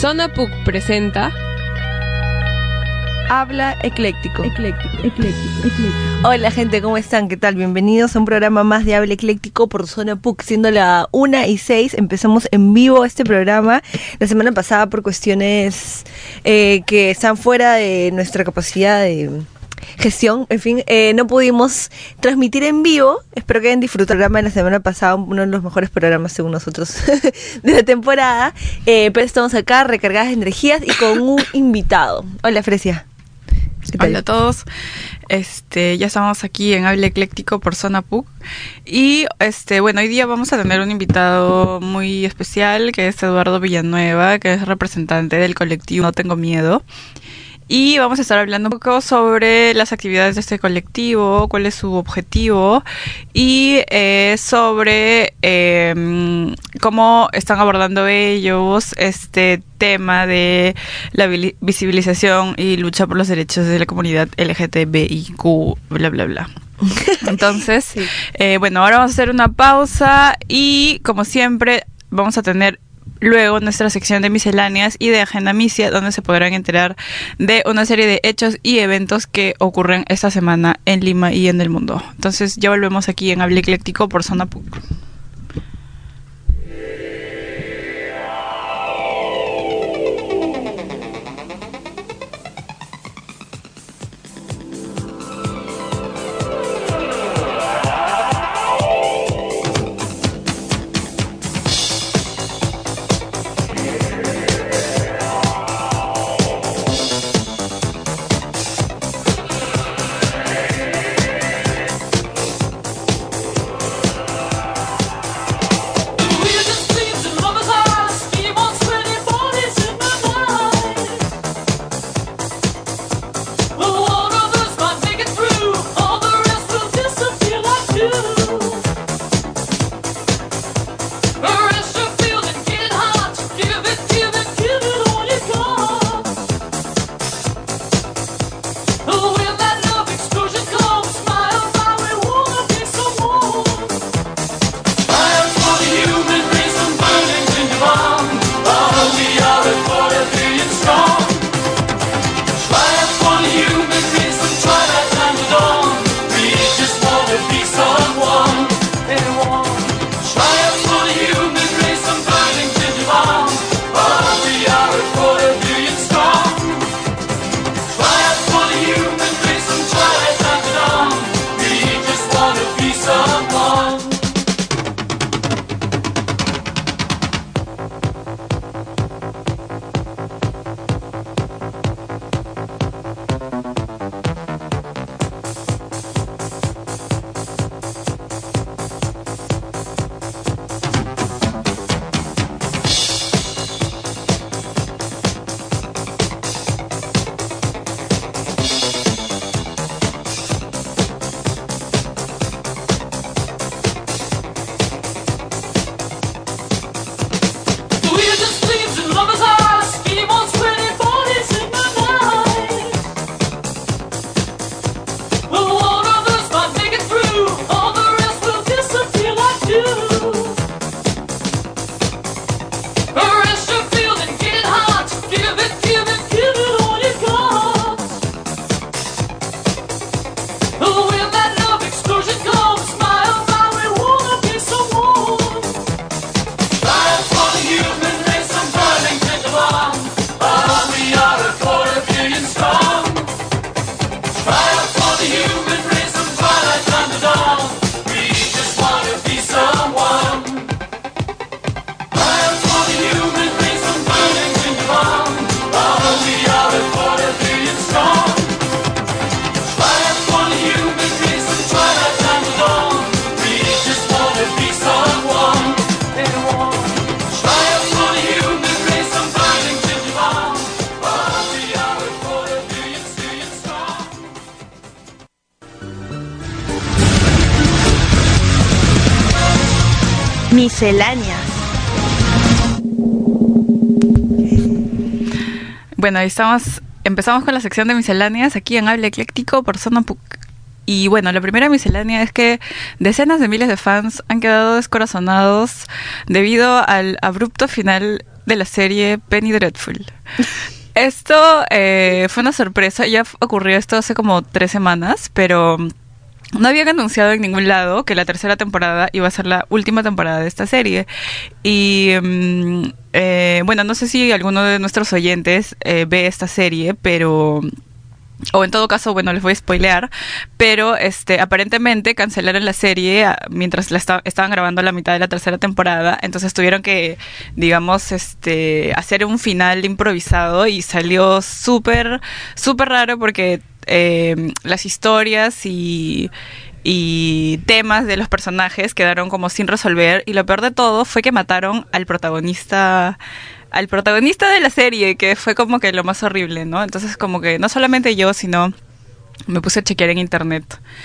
Zona PUC presenta Habla Ecléctico. Hola gente, ¿cómo están? ¿Qué tal? Bienvenidos a un programa más de Habla Ecléctico por Zona PUC. Siendo la 1:06, empezamos en vivo este programa. La semana pasada, por cuestiones que están fuera de nuestra capacidad de gestión, en fin, no pudimos transmitir en vivo. Espero que hayan disfrutado el programa de la semana pasada, uno de los mejores programas según nosotros de la temporada, pero estamos acá recargadas de energías y con un invitado. Hola Fresia. Hola a todos, ya estamos aquí en Habla Ecléctico por Zona PUC y bueno, hoy día vamos a tener un invitado muy especial que es Eduardo Villanueva, que es representante del colectivo No Tengo Miedo. Y vamos a estar hablando un poco sobre las actividades de este colectivo, cuál es su objetivo y sobre cómo están abordando ellos este tema de la visibilización y lucha por los derechos de la comunidad LGTBIQ, bla, bla, bla. Entonces, sí. Bueno, ahora vamos a hacer una pausa y, como siempre, vamos a tener luego nuestra sección de misceláneas y de Agenda Misia, donde se podrán enterar de una serie de hechos y eventos que ocurren esta semana en Lima y en el mundo. Entonces ya volvemos aquí en Habla Ecléctico por Zona PUC. Misceláneas. Bueno, empezamos con la sección de misceláneas aquí en Habla Ecléctico por Zona PUC. Y bueno, la primera miscelánea es que decenas de miles de fans han quedado descorazonados debido al abrupto final de la serie Penny Dreadful. Esto fue una sorpresa, ya ocurrió esto hace como 3 semanas, pero no habían anunciado en ningún lado que la tercera temporada iba a ser la última temporada de esta serie. Y bueno, no sé si alguno de nuestros oyentes ve esta serie, pero... O en todo caso, bueno, les voy a spoilear, pero aparentemente cancelaron la serie mientras estaban grabando la mitad de la tercera temporada, entonces tuvieron que, digamos, hacer un final improvisado y salió súper, súper raro porque las historias y temas de los personajes quedaron como sin resolver, y lo peor de todo fue que mataron al protagonista de la serie, que fue como que lo más horrible, ¿no? Entonces como que no solamente yo, sino me puse a chequear en internet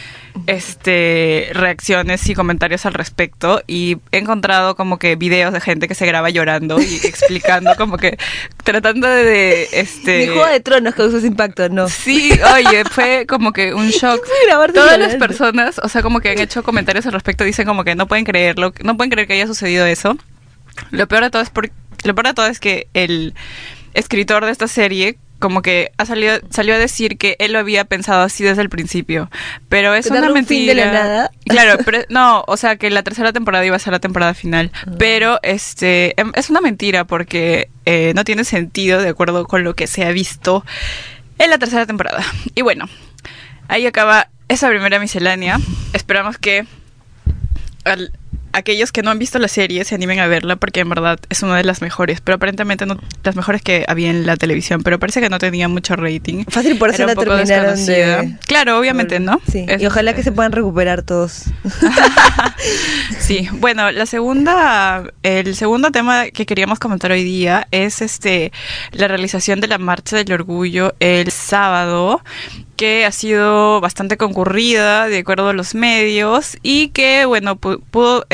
reacciones y comentarios al respecto, y he encontrado como que videos de gente que se graba llorando y explicando como que tratando de Mi Juego de Tronos causó ese impacto, ¿no? Sí, oye, fue como que un shock. Todas las personas, o sea, como que han hecho comentarios al respecto, dicen como que no pueden creerlo, no pueden creer que haya sucedido eso. Lo peor de todo es que el escritor de esta serie como que salió a decir que él lo había pensado así desde el principio, pero es una mentira. ¿Un fin de la nada? Claro, pero no, o sea, que la tercera temporada iba a ser la temporada final, pero es una mentira porque no tiene sentido de acuerdo con lo que se ha visto en la tercera temporada. Y bueno, ahí acaba esa primera miscelánea. Esperamos que aquellos que no han visto la serie se animen a verla, porque en verdad es una de las mejores, pero aparentemente no las mejores que había en la televisión, pero parece que no tenía mucho rating. Fácil, por eso la terminaron de... Claro, obviamente, ¿no? Sí, y ojalá que se puedan recuperar todos. Sí, bueno, el segundo tema que queríamos comentar hoy día es la realización de la Marcha del Orgullo el sábado, que ha sido bastante concurrida de acuerdo a los medios, y que, bueno, pudo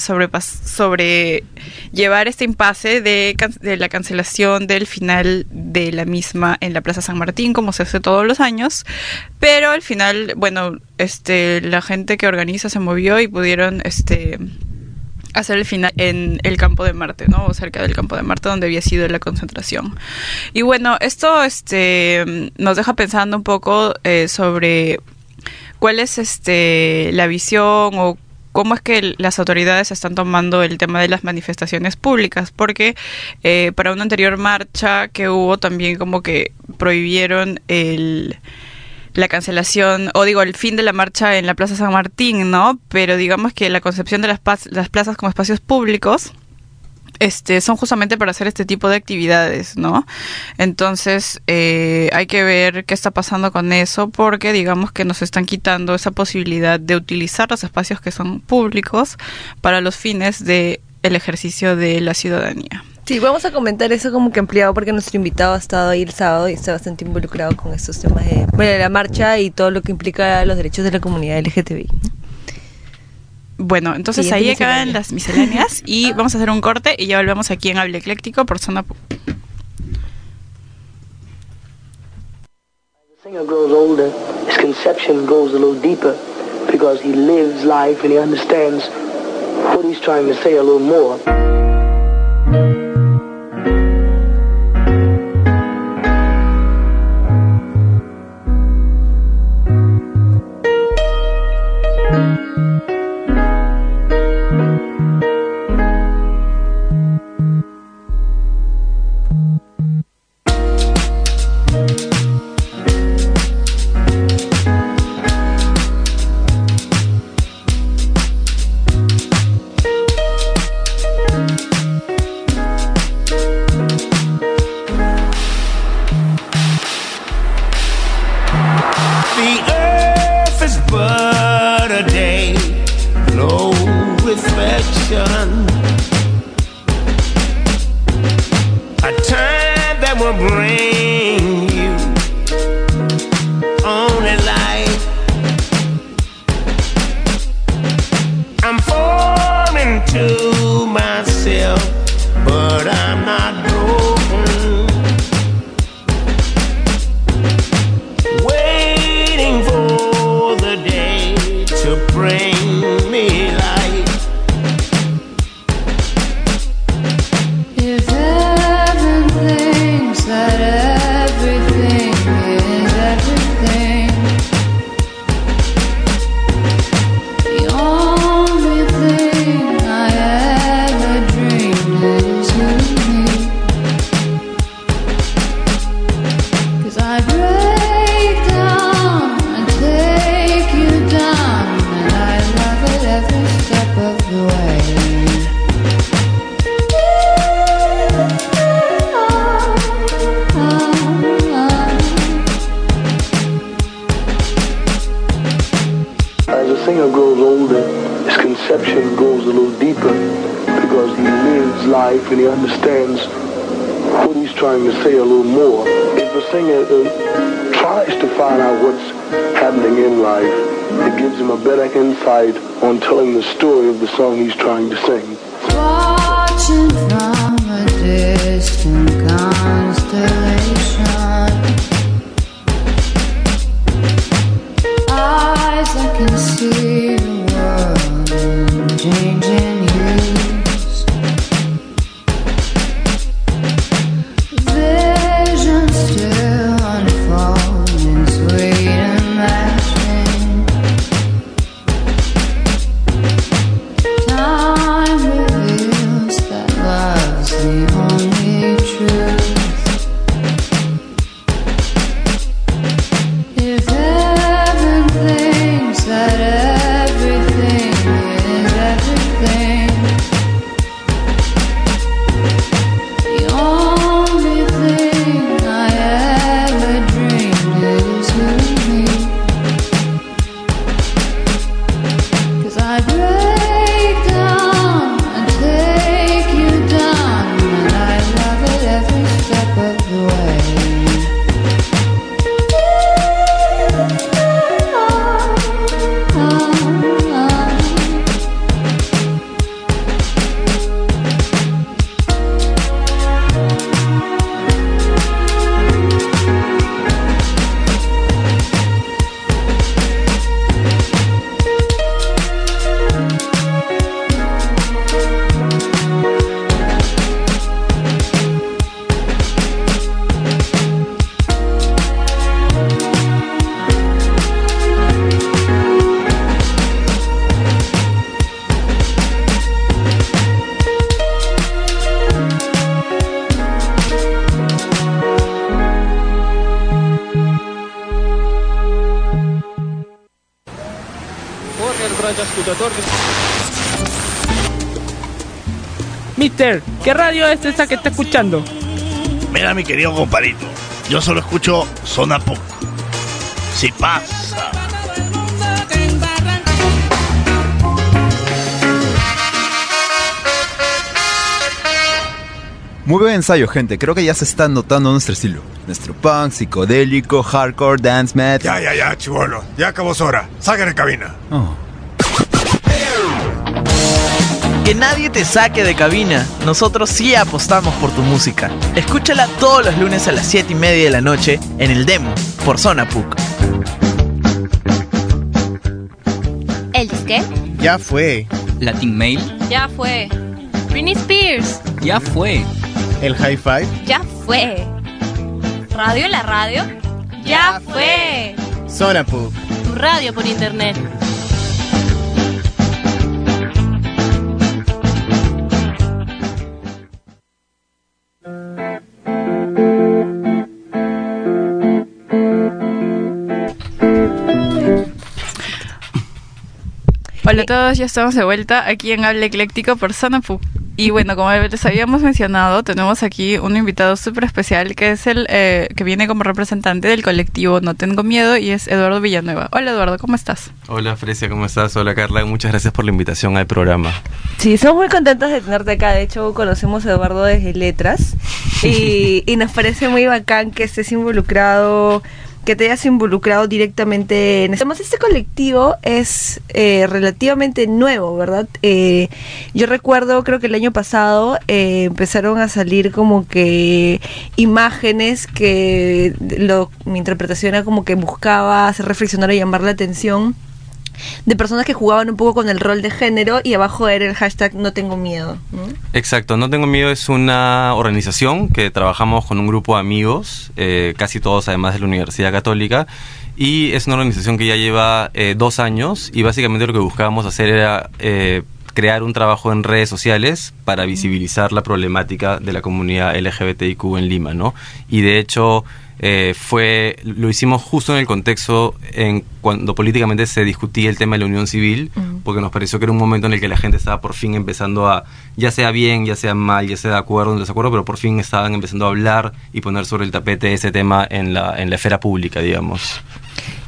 sobrellevar este impasse de la cancelación del final de la misma en la Plaza San Martín, como se hace todos los años, pero al final, bueno, la gente que organiza se movió y pudieron hacer el final en el Campo de Marte, ¿no? O cerca del Campo de Marte, donde había sido la concentración. Y bueno, esto nos deja pensando un poco sobre cuál es la visión o cómo es que las autoridades están tomando el tema de las manifestaciones públicas, porque para una anterior marcha que hubo también como que prohibieron la cancelación, o digo, el fin de la marcha en la Plaza San Martín, ¿no? Pero digamos que la concepción de las plazas como espacios públicos son justamente para hacer este tipo de actividades, ¿no? Entonces hay que ver qué está pasando con eso, porque digamos que nos están quitando esa posibilidad de utilizar los espacios que son públicos para los fines del ejercicio de la ciudadanía. Sí, vamos a comentar eso como que ampliado, porque nuestro invitado ha estado ahí el sábado y está bastante involucrado con estos temas de la marcha y todo lo que implica los derechos de la comunidad LGTBI. Bueno, entonces ahí acaban las misceláneas y vamos a hacer un corte y ya volvemos aquí en Hable Ecléctico por Zona PUC. As the singer grows older, his conception goes a little deeper because he lives life and he understands what he's trying to say a little more. singer grows older, his conception goes a little deeper because he lives life and he understands what he's trying to say a little more. If the singer tries to find out what's happening in life, it gives him a better insight on telling the story of the song he's trying to sing. Watching from a distant constellation, eyes that can see the world in changing hues, vision still unfolding, sweet imagining. Time reveals that love's the only truth. If heaven thinks that everything is everything, the only thing I ever dreamed is you and me. 'Cause I break down and take you down, and I love it every step of the way. Mister, ¿qué radio es esa que está escuchando? Mira, mi querido compadrito, yo solo escucho Zona Pop. Si pasa. Muy buen ensayo, gente. Creo que ya se está notando nuestro estilo. Nuestro punk, psicodélico, hardcore, dance metal. Ya, chibolo. Ya acabó su hora. Salgan de cabina. Oh. Que nadie te saque de cabina. Nosotros sí apostamos por tu música. Escúchala todos los lunes a las 7:30 de la noche en El Demo, por Zona PUC. ¿El disque? Ya fue. Latin Mail. Ya fue. Britney Spears. Ya fue. El Hi-Fi. Ya fue. ¿Radio en la radio? Ya fue. Zona PUC. Tu radio por internet. Hola a todos, ya estamos de vuelta aquí en Habla Ecléctico por Zona PUC. Y bueno, como les habíamos mencionado, tenemos aquí un invitado súper especial que es el que viene como representante del colectivo No Tengo Miedo y es Eduardo Villanueva. Hola Eduardo, ¿cómo estás? Hola Frecia, ¿cómo estás? Hola Carla, muchas gracias por la invitación al programa. Sí, estamos muy contentos de tenerte acá. De hecho, conocemos a Eduardo desde Letras y nos parece muy bacán que estés involucrado, que te hayas involucrado directamente en esto. Además, este colectivo es relativamente nuevo, ¿verdad? Yo recuerdo, creo que el año pasado empezaron a salir como que imágenes que mi interpretación era como que buscaba hacer reflexionar y llamar la atención de personas que jugaban un poco con el rol de género y abajo era el hashtag No Tengo Miedo, ¿no? Exacto, No Tengo Miedo es una organización que trabajamos con un grupo de amigos, casi todos además de la Universidad Católica, y es una organización que ya lleva 2 años y básicamente lo que buscábamos hacer era crear un trabajo en redes sociales para visibilizar la problemática de la comunidad LGBTIQ en Lima, ¿no? Y de hecho lo hicimos justo en el contexto en cuando políticamente se discutía el tema de la unión civil, porque nos pareció que era un momento en el que la gente estaba por fin empezando a, ya sea bien, ya sea mal, ya sea de acuerdo o en desacuerdo, pero por fin estaban empezando a hablar y poner sobre el tapete ese tema en la esfera pública, digamos.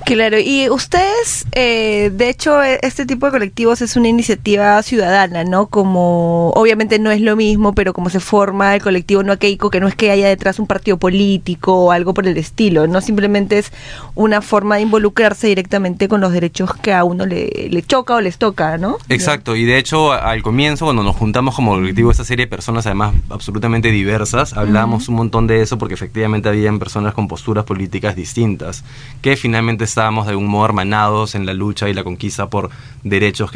Claro, y ustedes, de hecho, este tipo de colectivos es una iniciativa ciudadana, ¿no? Como, obviamente no es lo mismo, pero como se forma el colectivo No Keiko, que no es que haya detrás un partido político o algo por el estilo, ¿no? Simplemente es una forma de involucrarse directamente con los derechos que a uno le choca o les toca, ¿no? Exacto, y de hecho, al comienzo, cuando nos juntamos como colectivo, esta serie de personas, además, absolutamente diversas, hablábamos un montón de eso porque efectivamente habían personas con posturas políticas distintas, que finalmente estábamos de algún modo hermanados en la lucha y la conquista por derechos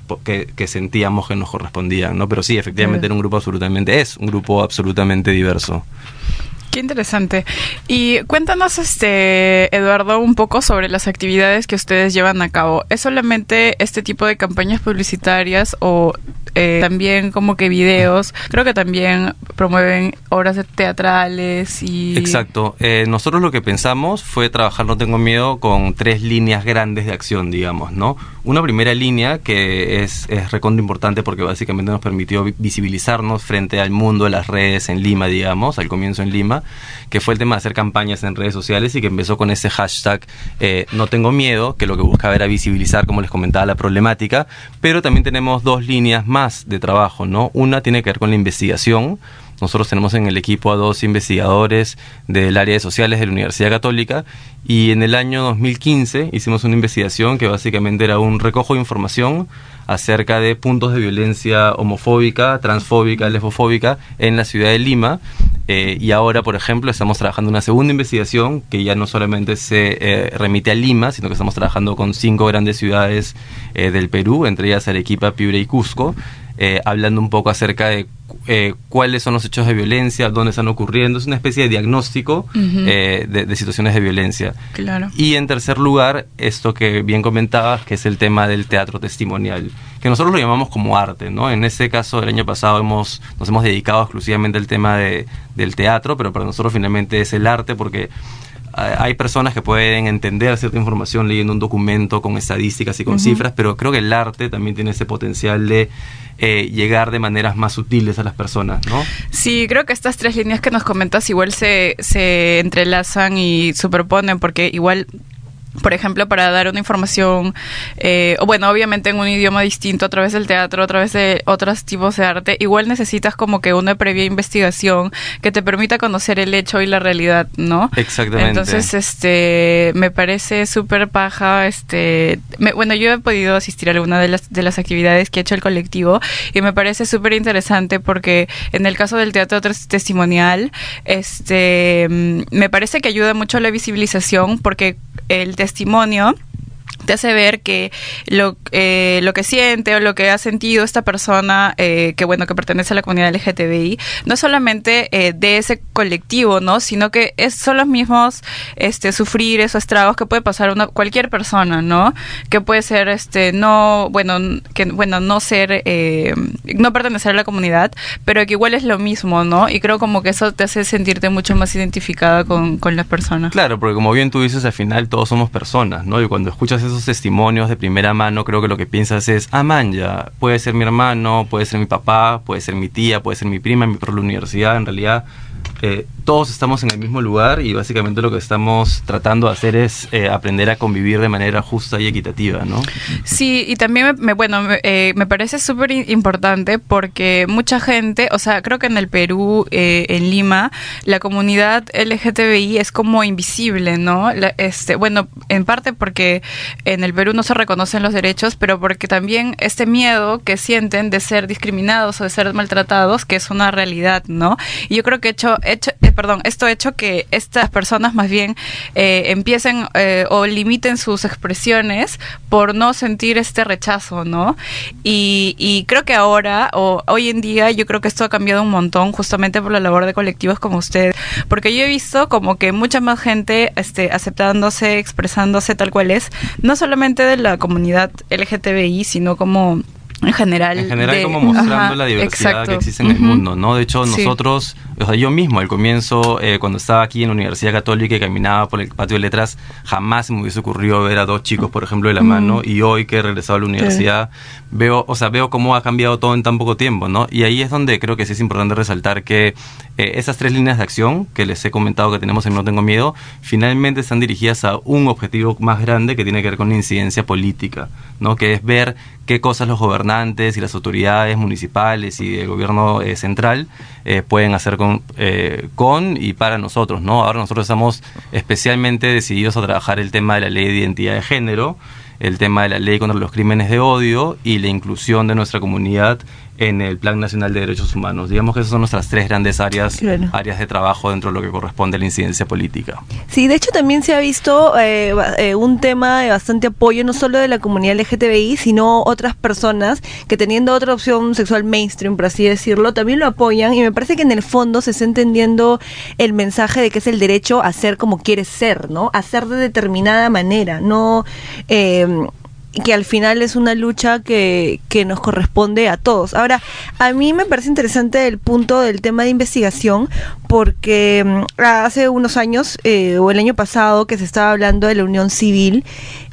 que sentíamos que nos correspondían, ¿no? Pero sí, efectivamente era un grupo absolutamente diverso. Qué interesante. Y cuéntanos, Eduardo, un poco sobre las actividades que ustedes llevan a cabo. ¿Es solamente este tipo de campañas publicitarias o también como que videos? Creo que también promueven obras teatrales y... Exacto. Nosotros lo que pensamos fue trabajar No Tengo Miedo con 3 líneas grandes de acción, digamos, ¿no? Una primera línea que es recontra importante porque básicamente nos permitió visibilizarnos frente al mundo de las redes en Lima, digamos, al comienzo en Lima, que fue el tema de hacer campañas en redes sociales y que empezó con ese hashtag No Tengo Miedo, que lo que buscaba era visibilizar, como les comentaba, la problemática, pero también tenemos 2 líneas más de trabajo, ¿no? Una tiene que ver con la investigación. Nosotros tenemos en el equipo a 2 investigadores del área de sociales de la Universidad Católica y en el año 2015 hicimos una investigación que básicamente era un recojo de información acerca de puntos de violencia homofóbica, transfóbica, lesbofóbica en la ciudad de Lima. Y ahora, por ejemplo, estamos trabajando en una segunda investigación que ya no solamente se remite a Lima, sino que estamos trabajando con 5 grandes ciudades del Perú, entre ellas Arequipa, Piura y Cusco, hablando un poco acerca de cuáles son los hechos de violencia, dónde están ocurriendo. Es una especie de diagnóstico de situaciones de violencia. Claro. Y en tercer lugar, esto que bien comentabas, que es el tema del teatro testimonial, que nosotros lo llamamos como arte, ¿no? En ese caso, el año pasado nos hemos dedicado exclusivamente al tema del teatro, pero para nosotros finalmente es el arte porque hay personas que pueden entender cierta información leyendo un documento con estadísticas y con cifras, pero creo que el arte también tiene ese potencial de llegar de maneras más sutiles a las personas, ¿no? Sí, creo que estas 3 líneas que nos comentas igual se entrelazan y superponen porque igual... Por ejemplo, para dar una información, o bueno, obviamente en un idioma distinto, a través del teatro, a través de otros tipos de arte, igual necesitas como que una previa investigación que te permita conocer el hecho y la realidad, ¿no? Exactamente. Entonces, me parece súper paja, bueno, yo he podido asistir a alguna de las actividades que ha hecho el colectivo y me parece súper interesante porque en el caso del teatro testimonial, me parece que ayuda mucho a la visibilización porque el testimonio te hace ver que lo que siente o lo que ha sentido esta persona que pertenece a la comunidad LGTBI no es solamente de ese colectivo, ¿no? Sino que son los mismos sufrir esos estragos que puede pasar cualquier persona, ¿no? Que puede ser no pertenecer a la comunidad, pero que igual es lo mismo, ¿no? Y creo como que eso te hace sentirte mucho más identificada con las personas. Claro, porque como bien tú dices, al final todos somos personas, ¿no? Y cuando escuchas esos testimonios de primera mano, creo que lo que piensas es, ya, puede ser mi hermano, puede ser mi papá, puede ser mi tía, puede ser mi prima, mi propia universidad, en realidad todos estamos en el mismo lugar y básicamente lo que estamos tratando de hacer es aprender a convivir de manera justa y equitativa, ¿no? Sí, y también me parece súper importante porque mucha gente, o sea, creo que en el Perú, en Lima, la comunidad LGTBI es como invisible, ¿no? En parte porque en el Perú no se reconocen los derechos, pero porque también este miedo que sienten de ser discriminados o de ser maltratados, que es una realidad, ¿no? Y yo creo que esto ha hecho que estas personas más bien empiecen o limiten sus expresiones por no sentir este rechazo, ¿no? Y creo que hoy en día, yo creo que esto ha cambiado un montón justamente por la labor de colectivos como ustedes, porque yo he visto como que mucha más gente aceptándose, expresándose tal cual es, no solamente de la comunidad LGTBI, sino como en general. En general, como mostrando la diversidad exacto. que existe en el mundo, ¿no? De hecho, Sí. nosotros, o sea, yo mismo al comienzo, cuando estaba aquí en la Universidad Católica y caminaba por el patio de letras, jamás se me hubiese ocurrido ver a dos chicos, por ejemplo, de la mano, y hoy que he regresado a la universidad, veo cómo ha cambiado todo en tan poco tiempo, ¿no? Y ahí es donde creo que sí es importante resaltar que esas 3 líneas de acción que les he comentado que tenemos en No Tengo Miedo, finalmente están dirigidas a un objetivo más grande que tiene que ver con la incidencia política, ¿no? Que es ver qué cosas los gobernantes y las autoridades municipales y el gobierno central pueden hacer con y para nosotros, ¿no? Ahora nosotros estamos especialmente decididos a trabajar el tema de la ley de identidad de género, el tema de la ley contra los crímenes de odio y la inclusión de nuestra comunidad en el Plan Nacional de Derechos Humanos. Digamos que esas son nuestras 3 grandes áreas de trabajo dentro de lo que corresponde a la incidencia política. Sí, de hecho también se ha visto un tema de bastante apoyo, no solo de la comunidad LGTBI, sino otras personas que teniendo otra opción sexual mainstream, por así decirlo, también lo apoyan, y me parece que en el fondo se está entendiendo el mensaje de que es el derecho a ser como quieres ser, ¿no? A ser de determinada manera, no... que al final es una lucha que nos corresponde a todos. Ahora, a mí me parece interesante el punto del tema de investigación, porque hace unos años, o el año pasado, que se estaba hablando de la unión civil,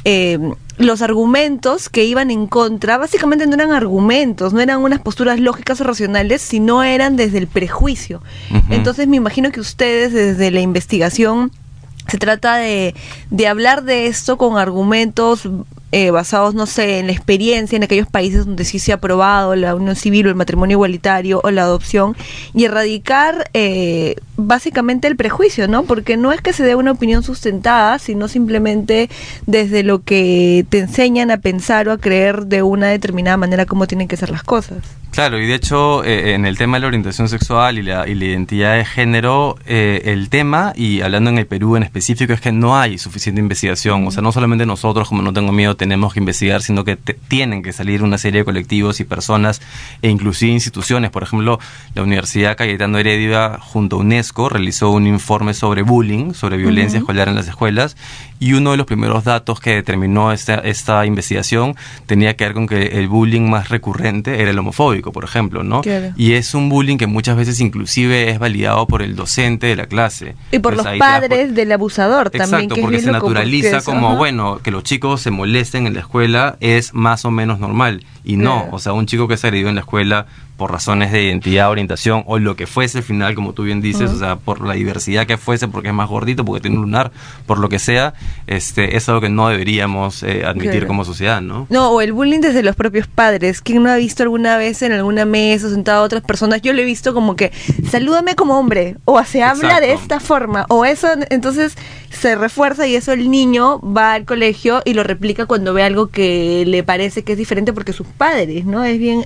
los argumentos que iban en contra, básicamente no eran argumentos, no eran unas posturas lógicas o racionales, sino eran desde el prejuicio. Entonces me imagino que ustedes desde la investigación se trata de hablar de esto con argumentos basados, no sé, en la experiencia en aquellos países donde sí se ha aprobado la unión civil o el matrimonio igualitario o la adopción, y erradicar básicamente el prejuicio, ¿no? Porque no es que se dé una opinión sustentada, sino simplemente desde lo que te enseñan a pensar o a creer de una determinada manera cómo tienen que ser las cosas. Claro, y de hecho en el tema de la orientación sexual y la identidad de género, el tema, y hablando en el Perú en específico, es que no hay suficiente investigación. O sea, no solamente nosotros, como No Tengo Miedo, tenemos que investigar, sino que tienen que salir una serie de colectivos y personas e inclusive instituciones. Por ejemplo, la Universidad Cayetano Heredia junto a UNESCO realizó un informe sobre bullying, sobre violencia escolar en las escuelas, y uno de los primeros datos que determinó esta investigación tenía que ver con que el bullying más recurrente era el homofóbico, por ejemplo, ¿no? Claro. Y es un bullying que muchas veces inclusive es validado por el docente de la clase. Y por Entonces, los padres del abusador también. Exacto, que porque es se bien loco, naturaliza porque como, bueno, que los chicos se molesten en la escuela es más o menos normal. Y no, o sea, un chico que se agredió en la escuela por razones de identidad, orientación o lo que fuese al final, como tú bien dices, o sea, por la diversidad que fuese, porque es más gordito, porque tiene un lunar, por lo que sea, es algo que no deberíamos admitir como sociedad, ¿no? No, o el bullying desde los propios padres. ¿Quién no ha visto alguna vez en alguna mesa sentado a otras personas? Yo lo he visto como que, salúdame como hombre, o se habla de esta forma, o eso, entonces se refuerza y eso el niño va al colegio y lo replica cuando ve algo que le parece que es diferente porque sus padres, ¿no? Es bien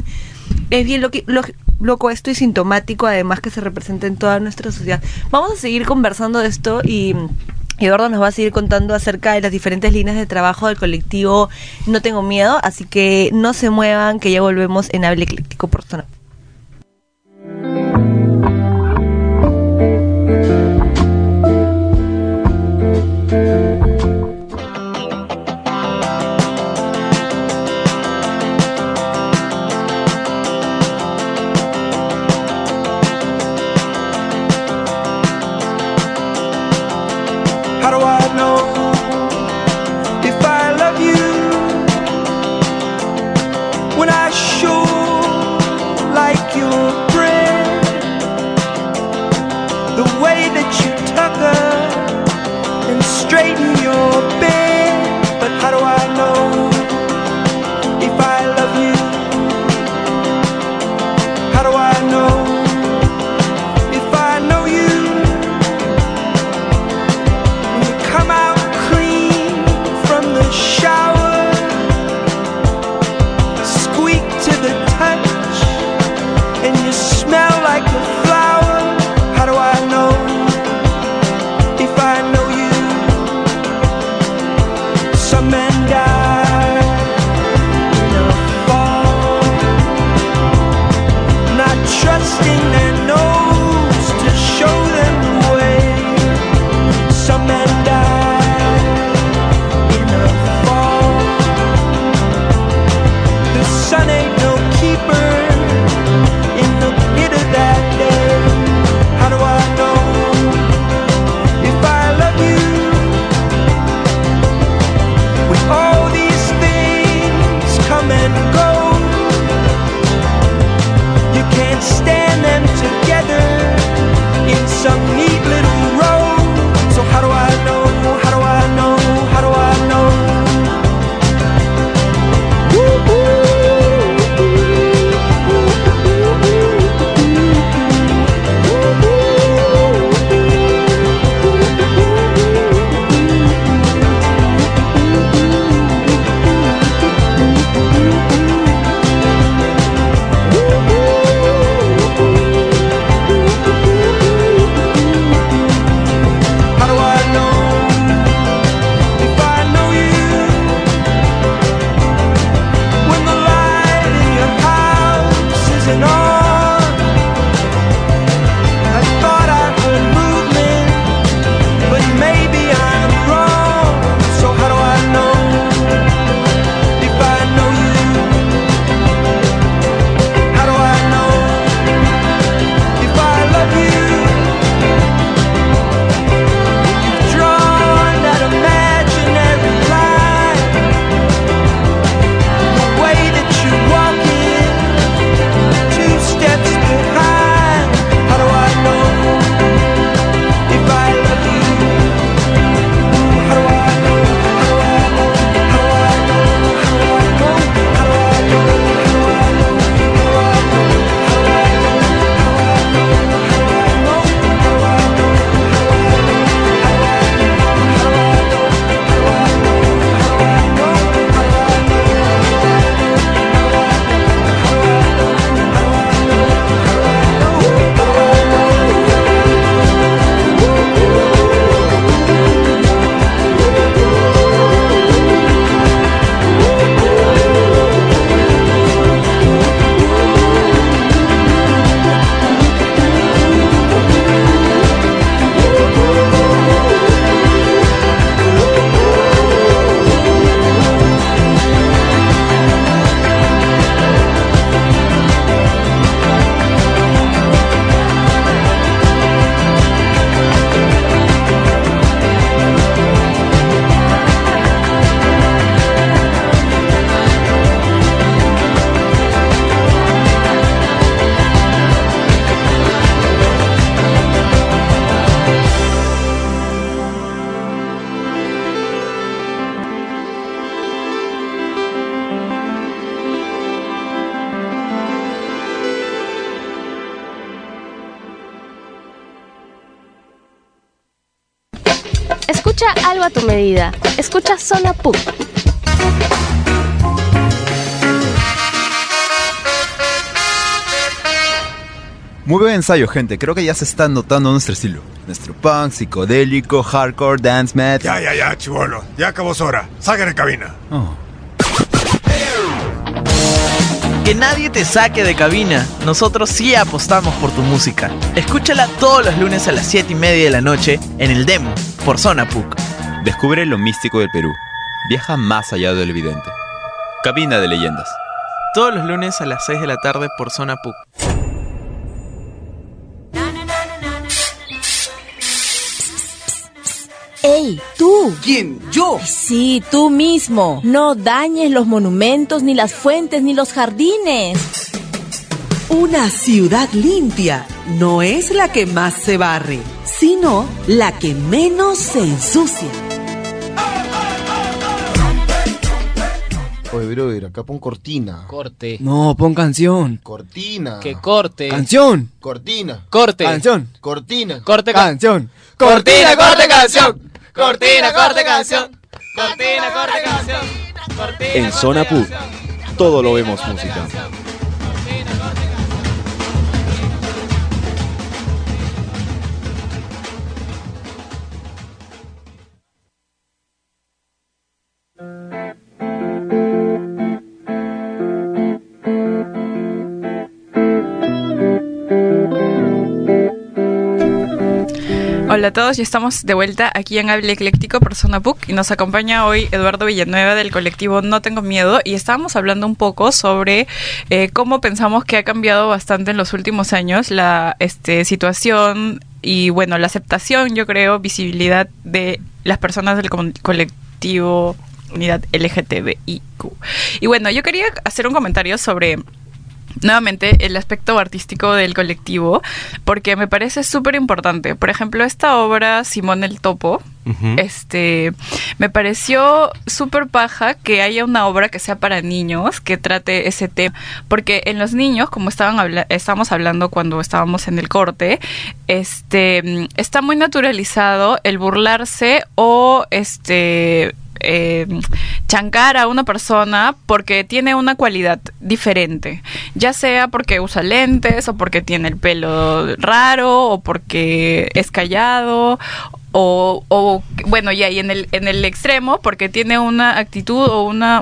loco esto y sintomático, además, que se representa en toda nuestra sociedad. Vamos a seguir conversando de esto y Eduardo nos va a seguir contando acerca de las diferentes líneas de trabajo del colectivo No Tengo Miedo, así que no se muevan, que ya volvemos en Hable Ecléctico por Zona. How do I know if I love you when I sure like your bread, the way that you tuck her and straighten Escucha algo a tu medida. Escucha Zona PUC. Muy buen ensayo, gente. Creo que ya se está notando nuestro estilo. Nuestro punk, psicodélico, hardcore, dance, metal. Ya, chibolo. Ya acabó su hora. Salgan de cabina. Que nadie te saque de cabina. Nosotros sí apostamos por tu música. Escúchala todos los lunes a las 7:30 de la noche en el Demo, por Zona PUC. Descubre lo místico del Perú. Viaja más allá del evidente. Cabina de leyendas. Todos los lunes a las 6 de la tarde por Zona PUC. ¡Ey, tú! ¿Quién? ¿Yo? Sí, tú mismo. No dañes los monumentos, ni las fuentes, ni los jardines. Una ciudad limpia no es la que más se barre, sino la que menos se ensucia. Oye, brother, acá pon cortina. Corte. No, pon canción. Cortina. Que corte. Canción. Cortina. Corte. Canción. Cortina. Corte. Canción. Cortina, corte, canción. Cortina, corte, canción. Cortina, corte, canción. Cortina, en Zona PUC, todo lo vemos música. Hola a todos, ya estamos de vuelta aquí en Hable Ecléctico por Zona PUC y nos acompaña hoy Eduardo Villanueva del colectivo No Tengo Miedo y estábamos hablando un poco sobre cómo pensamos que ha cambiado bastante en los últimos años la situación y bueno, la aceptación, yo creo, visibilidad de las personas del colectivo unidad LGTBIQ. Y bueno, yo quería hacer un comentario sobre nuevamente el aspecto artístico del colectivo, porque me parece súper importante. Por ejemplo, esta obra Simón el Topo, me pareció súper paja que haya una obra que sea para niños, que trate ese tema, porque en los niños, como estábamos hablando cuando estábamos en el corte, está muy naturalizado el burlarse o chancar a una persona porque tiene una cualidad diferente, ya sea porque usa lentes o porque tiene el pelo raro o porque es callado o bueno, y ahí en el extremo porque tiene una actitud o una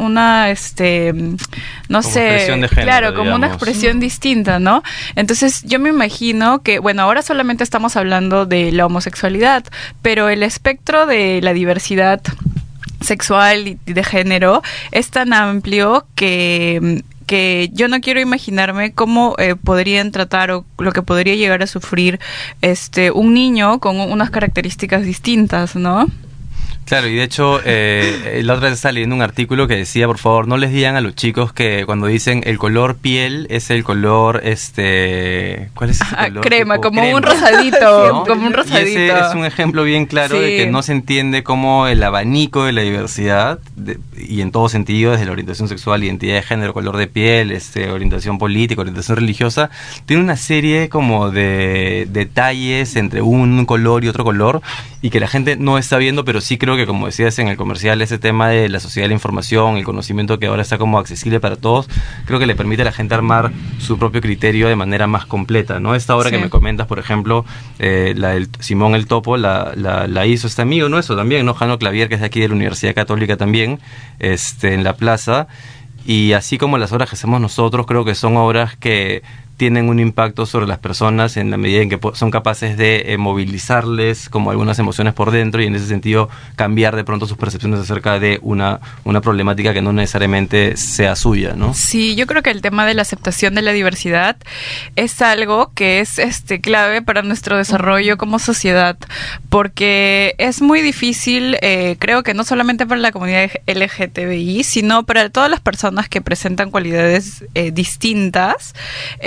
no sé, género, claro, como digamos, una expresión distinta, ¿no? Entonces yo me imagino que, bueno, ahora solamente estamos hablando de la homosexualidad, pero el espectro de la diversidad sexual y de género es tan amplio que yo no quiero imaginarme cómo podrían tratar o lo que podría llegar a sufrir un niño con unas características distintas, ¿no? Claro, y de hecho, la otra vez estaba leyendo un artículo que decía, por favor, no les digan a los chicos que cuando dicen el color piel es el color, ¿cuál es ese color? Crema, como crema. Un rosadito, ¿no? Como un rosadito. Y ese es un ejemplo bien claro de que no se entiende cómo el abanico de la diversidad, y en todo sentido, desde la orientación sexual, identidad de género, color de piel, orientación política, orientación religiosa, tiene una serie como de detalles entre un color y otro color, y que la gente no está viendo, pero sí creo que, como decías en el comercial, ese tema de la sociedad de la información, el conocimiento que ahora está como accesible para todos, creo que le permite a la gente armar su propio criterio de manera más completa, ¿no? Esta obra que me comentas, por ejemplo, la del Simón el Topo, la hizo este amigo nuestro también, ¿no? Jano Clavier, que es de aquí de la Universidad Católica también, en la plaza, y así como las obras que hacemos nosotros, creo que son obras que tienen un impacto sobre las personas en la medida en que son capaces de movilizarles como algunas emociones por dentro y en ese sentido cambiar de pronto sus percepciones acerca de una problemática que no necesariamente sea suya, ¿no? Sí, yo creo que el tema de la aceptación de la diversidad es algo que es clave para nuestro desarrollo como sociedad, porque es muy difícil, creo que no solamente para la comunidad LGTBI, sino para todas las personas que presentan cualidades distintas,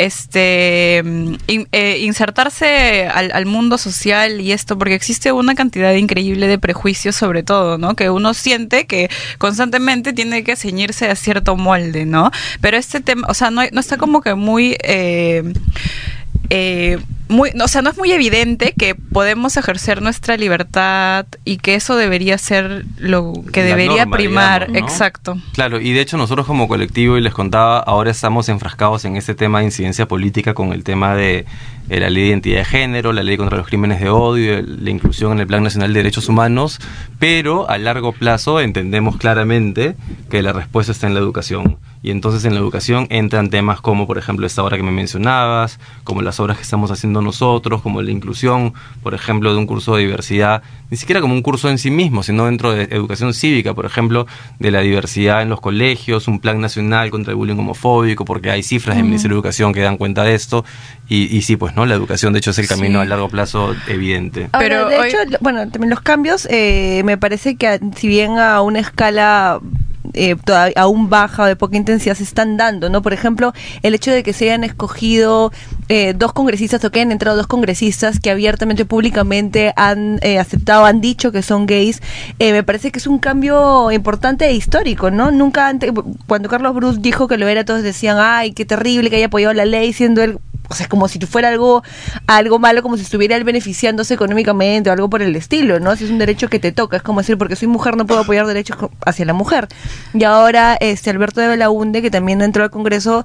insertarse al mundo social y esto, porque existe una cantidad increíble de prejuicios sobre todo, ¿no? Que uno siente que constantemente tiene que ceñirse a cierto molde, ¿no? Pero este tema, o sea, no está como que muy no es muy evidente que podemos ejercer nuestra libertad y que eso debería ser lo que debería norma, primar, digamos, ¿no? exacto. Claro, y de hecho nosotros como colectivo, y les contaba, ahora estamos enfrascados en este tema de incidencia política con el tema de la ley de identidad de género, la ley contra los crímenes de odio, la inclusión en el Plan Nacional de Derechos Humanos, pero a largo plazo entendemos claramente que la respuesta está en la educación. Y entonces en la educación entran temas como, por ejemplo, esta obra que me mencionabas, como las obras que estamos haciendo nosotros, como la inclusión, por ejemplo, de un curso de diversidad, ni siquiera como un curso en sí mismo, sino dentro de educación cívica, por ejemplo, de la diversidad en los colegios, un plan nacional contra el bullying homofóbico, porque hay cifras del Ministerio de Educación que dan cuenta de esto, y sí, pues, ¿no? La educación, de hecho, es el camino a largo plazo evidente. Ahora, Pero de hecho, bueno, también los cambios, me parece que si bien a una escala todavía aún baja o de poca intensidad se están dando, ¿no? Por ejemplo, el hecho de que se hayan escogido dos congresistas o que hayan entrado dos congresistas que abiertamente, públicamente han aceptado, han dicho que son gays, me parece que es un cambio importante e histórico, ¿no? Nunca antes, cuando Carlos Bruce dijo que lo era, todos decían, ay, qué terrible que haya apoyado la ley, siendo él, o sea, como si fuera algo malo, como si estuviera él beneficiándose económicamente o algo por el estilo, ¿no? Si es un derecho que te toca, es como decir, porque soy mujer no puedo apoyar derechos hacia la mujer. Y ahora Alberto de Belaunde, que también entró al Congreso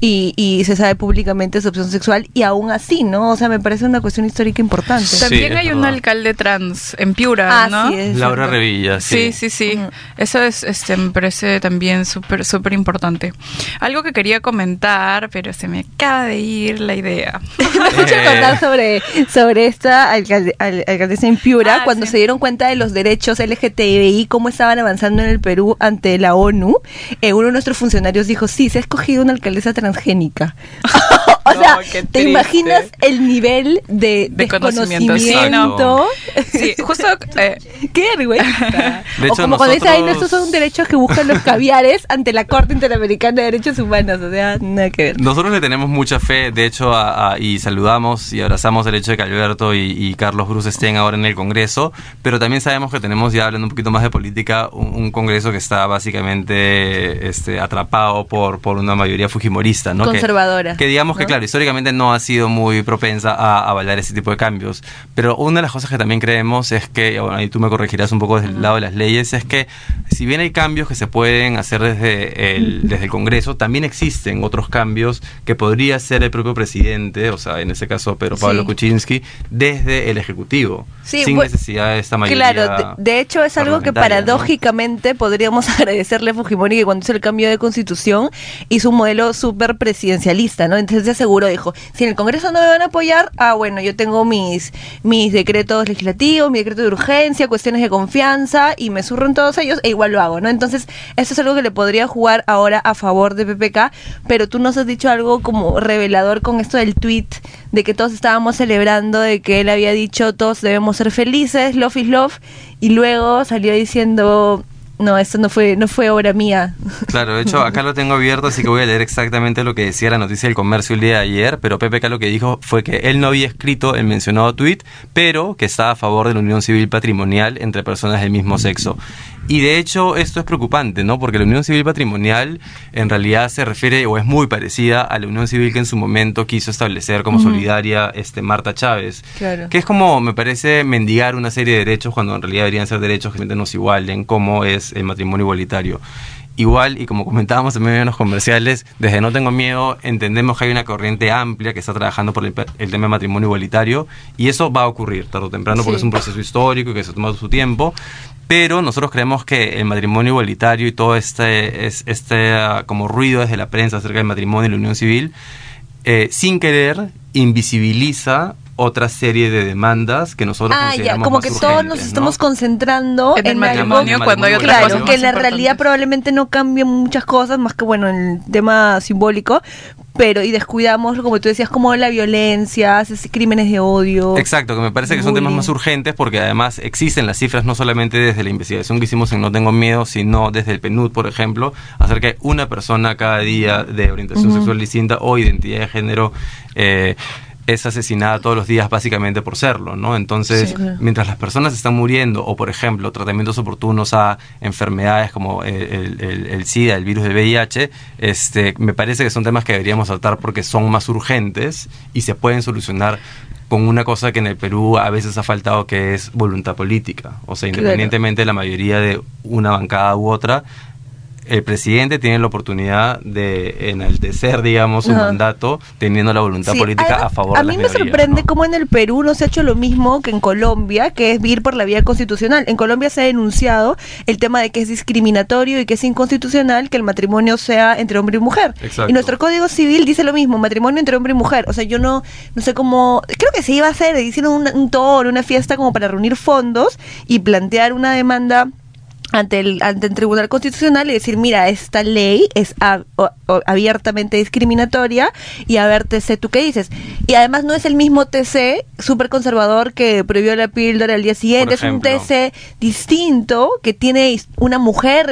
y se sabe públicamente su opción sexual, y aún así, ¿no? O sea, me parece una cuestión histórica importante. También hay un alcalde trans en Piura, ¿no? Sí, es Laura cierto. Revilla, sí. Sí. Eso es, me parece también súper importante. Algo que quería comentar, pero se me acaba de ir la idea. Me has hecho acordar sobre esta alcaldesa en Piura, cuando se dieron cuenta de los derechos LGTBI, cómo estaban avanzando en el Perú ante la ONU. Uno de nuestros funcionarios dijo, sí, se ha escogido una alcaldesa transgénica. O sea, ¿te imaginas el nivel de desconocimiento? Sí, justo... ¡Qué vergüenza! De O hecho, como cuando dicen, ay, no, nosotros- estos son derechos que buscan los caviares ante la Corte Interamericana de Derechos Humanos. O sea, nada que ver. Nosotros le tenemos mucha fe, de hecho, y saludamos y abrazamos el hecho de que Alberto y Carlos Bruce estén ahora en el Congreso, pero también sabemos que tenemos, ya hablando un poquito más de política, un Congreso que está básicamente atrapado por una mayoría fujimorista, ¿no? Conservadora. Que digamos que, ¿no? claro, históricamente no ha sido muy propensa a avalar ese tipo de cambios. Pero una de las cosas que también creemos es que, bueno, ahí tú me corregirás un poco desde el lado de las leyes, es que si bien hay cambios que se pueden hacer desde el Congreso, también existen otros cambios que podría hacer el propio presidente, o sea, en este caso Pedro Pablo Sí. Kuczynski, desde el Ejecutivo, Sí, sin bueno, necesidad de esta mayoría. Claro, de hecho es algo que parlamentaria, ¿no? paradójicamente podríamos agradecerle a Fujimori, que cuando hizo el cambio de constitución hizo un modelo súper presidencialista, ¿no? Entonces se aseguró, dijo, si en el Congreso no me van a apoyar, bueno, yo tengo mis decretos legislativos, mi decreto de urgencia, cuestiones de confianza, y me zurran todos ellos e igual lo hago, ¿no? Entonces eso es algo que le podría jugar ahora a favor de PPK, pero tú nos has dicho algo como revelador con esto del tweet, de que todos estábamos celebrando, de que él había dicho todos debemos ser felices, love is love, y luego salió diciendo, no, esto no fue obra mía. Claro, de hecho acá lo tengo abierto, así que voy a leer exactamente lo que decía la noticia del Comercio el día de ayer, pero PPK lo que dijo fue que él no había escrito el mencionado tuit, pero que estaba a favor de la unión civil patrimonial entre personas del mismo sexo. Y de hecho esto es preocupante, ¿no? Porque la unión civil patrimonial en realidad se refiere o es muy parecida a la unión civil que en su momento quiso establecer como solidaria Marta Chávez. Claro. Que es como, me parece, mendigar una serie de derechos cuando en realidad deberían ser derechos que realmente nos igualen, como es el matrimonio igualitario. Igual, y como comentábamos también en los comerciales, desde No Tengo Miedo entendemos que hay una corriente amplia que está trabajando por el tema de matrimonio igualitario, y eso va a ocurrir tarde o temprano porque Sí. es un proceso histórico y que se toma su tiempo, pero nosotros creemos que el matrimonio igualitario y todo como ruido desde la prensa acerca del matrimonio y la unión civil, sin querer invisibiliza otra serie de demandas que nosotros Ya, consideramos como más que urgentes, todos nos ¿no? estamos concentrando En el matrimonio, algo, cuando hay otras claro, cosas que más en la realidad importantes. probablemente no cambien muchas cosas, más que bueno, el tema simbólico, pero y descuidamos, como tú decías, como la violencia, crímenes de odio. Exacto, que me parece que son temas bullying. más urgentes porque además existen las cifras no solamente desde la investigación que hicimos en No Tengo Miedo, sino desde el PNUD, por ejemplo, acerca de una persona cada día de orientación Ujú. sexual distinta o identidad de género es asesinada todos los días básicamente por serlo, ¿no? Entonces, Sí, claro. mientras las personas están muriendo, o por ejemplo, tratamientos oportunos a enfermedades como el SIDA, el virus del VIH, me parece que son temas que deberíamos tratar porque son más urgentes y se pueden solucionar con una cosa que en el Perú a veces ha faltado, que es voluntad política. O sea, independientemente de la mayoría de una bancada u otra, el presidente tiene la oportunidad de enaltecer, digamos, su mandato, teniendo la voluntad política además, a favor de a las mí me minorías, sorprende ¿no? cómo en el Perú no se ha hecho lo mismo que en Colombia, que es ir por la vía constitucional. En Colombia se ha denunciado el tema de que es discriminatorio y que es inconstitucional que el matrimonio sea entre hombre y mujer. Exacto. Y nuestro Código Civil dice lo mismo, matrimonio entre hombre y mujer. O sea, yo no sé cómo... Creo que se iba a hacer, hicieron un toro, una fiesta como para reunir fondos y plantear una demanda ante el Tribunal Constitucional y decir, mira, esta ley es abiertamente discriminatoria y a ver, TC, ¿tú qué dices? Y además no es el mismo TC súper conservador que prohibió la píldora al día siguiente, es un TC distinto que tiene una mujer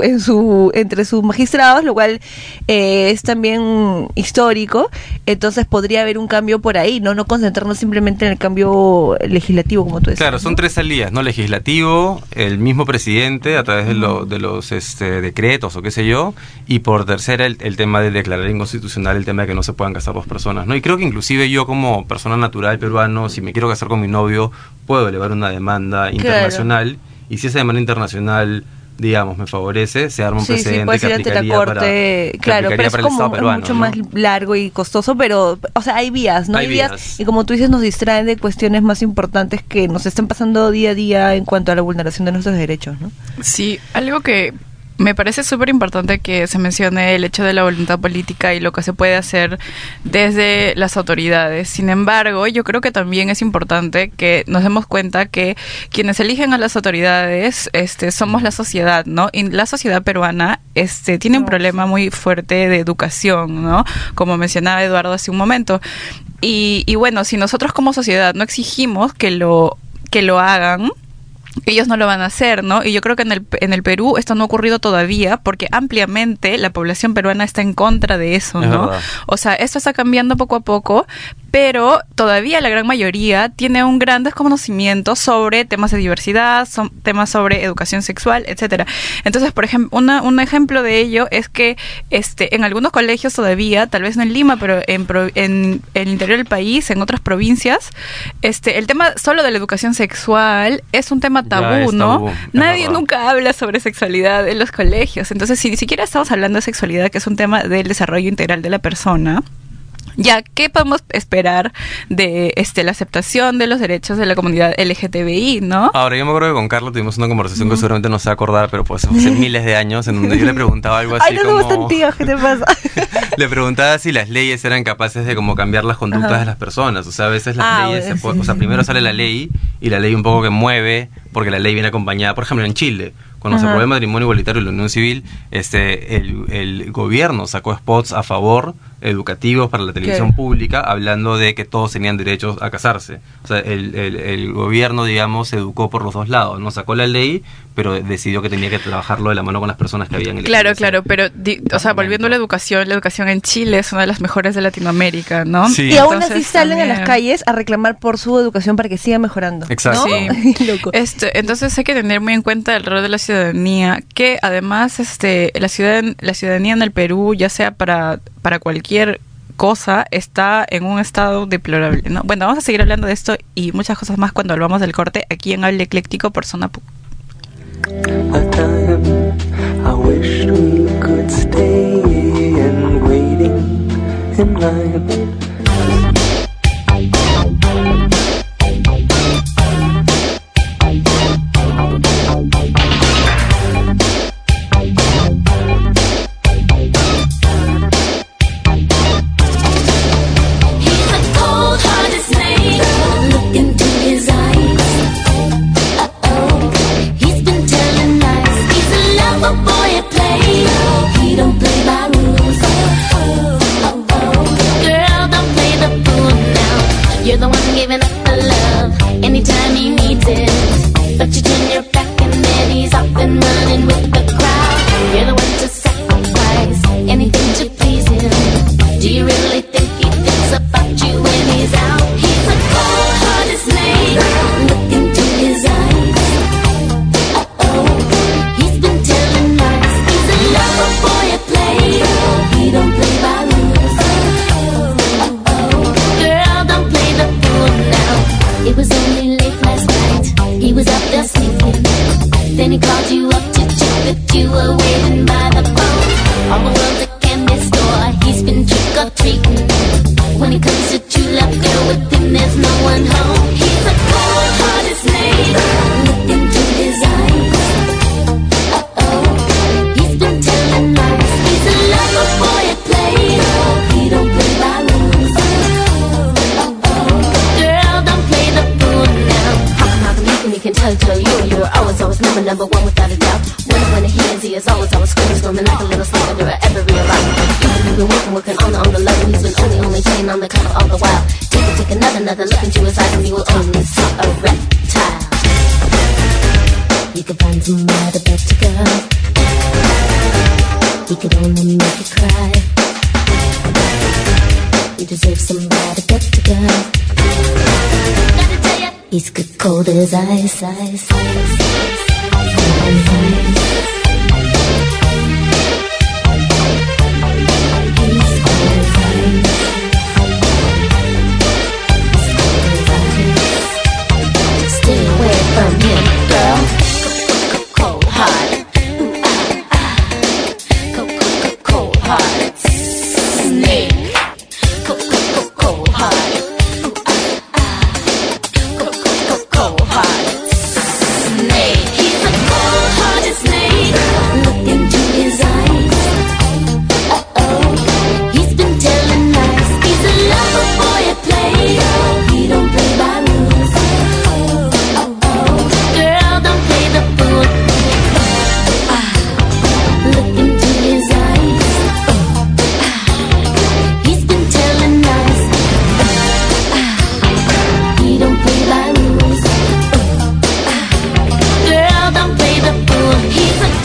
entre sus magistrados, lo cual es también histórico. Entonces podría haber un cambio por ahí, no concentrarnos simplemente en el cambio legislativo, como tú decías. Claro, son tres salidas, ¿no? Legislativo, el mismo presidente a través de los decretos o qué sé yo, y por tercera el tema de declarar inconstitucional el tema de que no se puedan casar dos personas, ¿no? Y creo que inclusive yo como persona natural peruano, si me quiero casar con mi novio, puedo elevar una demanda internacional, y si esa demanda internacional, digamos, me favorece, se arma un precedente que aplicaría corte, claro, pero es para el como Estado peruano, mucho ¿no? más largo y costoso, pero, o sea, hay vías, ¿no? Hay Hay vías, vías. y como tú dices, nos distraen de cuestiones más importantes que nos están pasando día a día en cuanto a la vulneración de nuestros derechos, ¿no? Sí, algo que me parece súper importante que se mencione el hecho de la voluntad política y lo que se puede hacer desde las autoridades. Sin embargo, yo creo que también es importante que nos demos cuenta que quienes eligen a las autoridades somos la sociedad, ¿no? Y la sociedad peruana tiene un problema muy fuerte de educación, ¿no? Como mencionaba Eduardo hace un momento. Y bueno, si nosotros como sociedad no exigimos que lo hagan, ellos no lo van a hacer, ¿no? Y yo creo que en el Perú esto no ha ocurrido todavía porque ampliamente la población peruana está en contra de eso, ¿no? verdad. O sea, esto está cambiando poco a poco, pero todavía la gran mayoría tiene un gran desconocimiento sobre temas de diversidad, temas sobre educación sexual, etcétera. Entonces, por ejemplo, un ejemplo de ello es que en algunos colegios todavía, tal vez no en Lima, pero en el interior del país, en otras provincias, el tema solo de la educación sexual es un tema tabú, ¿no? Nadie nunca habla sobre sexualidad en los colegios. Entonces, si ni siquiera estamos hablando de sexualidad, que es un tema del desarrollo integral de la persona, ya, ¿qué podemos esperar de la aceptación de los derechos de la comunidad LGTBI, ¿no? Ahora, yo me acuerdo que con Carlos tuvimos una conversación que seguramente no se va a acordar, pero pues hace miles de años, en donde yo le preguntaba algo así. Ay, no somos tan tíos, ¿qué te pasa? Le preguntaba si las leyes eran capaces de como cambiar las conductas de las personas. O sea, a veces las leyes, o sea, primero sale la ley, y la ley un poco que mueve, porque la ley viene acompañada, por ejemplo, en Chile, cuando se aprobó el matrimonio igualitario y la unión civil, el gobierno sacó spots a favor, educativos para la televisión pública, hablando de que todos tenían derechos a casarse. O sea, el gobierno, digamos, se educó por los dos lados, no sacó la ley, pero decidió que tenía que trabajarlo de la mano con las personas que habían elegido. Claro, pero, o sea, volviendo a la educación en Chile es una de las mejores de Latinoamérica, ¿no? Sí. Y aún así salen a las calles a reclamar por su educación para que siga mejorando. Exacto. ¿No? Sí. Loco. Entonces hay que tener muy en cuenta el rol de la ciudadanía, que además la ciudadanía en el Perú, ya sea para cualquier cosa, está en un estado deplorable, ¿no? Bueno, vamos a seguir hablando de esto y muchas cosas más cuando volvamos del corte aquí en Hable Ecléctico por Zona PUC. I wish we could stay and waiting in line. Girl, working on the level. He's been only playing on the cover all the while. Take another look into his eyes and you will only see a reptile. You could find somebody better, girl. He could only make you cry. You deserve somebody better, girl. Gotta tell ya, he's good cold as ice, ice, ice, ice. Stay away from him, girl. Cold heart. Cold heart. Snake. Cold heart. Cold heart. Snake. He's a cold-hearted snake. Look into his eyes. Uh-oh. He's been telling lies. He's a lover boy at play. He don't play by rules. Girl, don't play the fool. Look into his eyes. He's been telling lies. He don't play by rules. Girl, don't play the fool. He's a